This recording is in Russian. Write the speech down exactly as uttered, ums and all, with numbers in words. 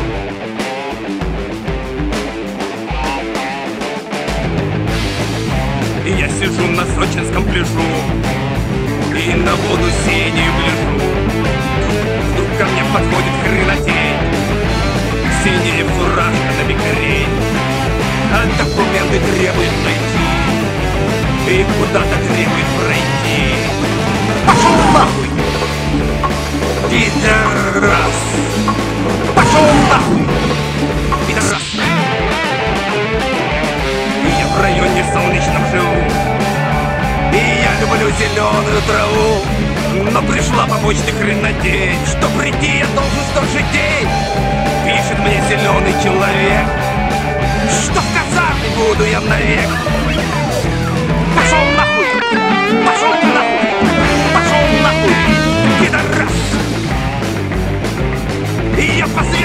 И я сижу на сочинском пляжу и на воду синюю гляжу. Вдруг ко мне подходит хренотень, синяя фуражка на бикрень, а документы требует найти и куда-то требует пройти. Пошел нахуй, пидорас! Пошел нахуй, пидорас! Я в районе солнечном живу, и я люблю зеленую траву. Но пришла по почте хренотень, что прийти я должен в тот же день. Пишет мне зеленый человек, что в казарме буду я навек. Пошел нахуй, пошел нахуй, пошел нахуй, пидорас! И я посмотрел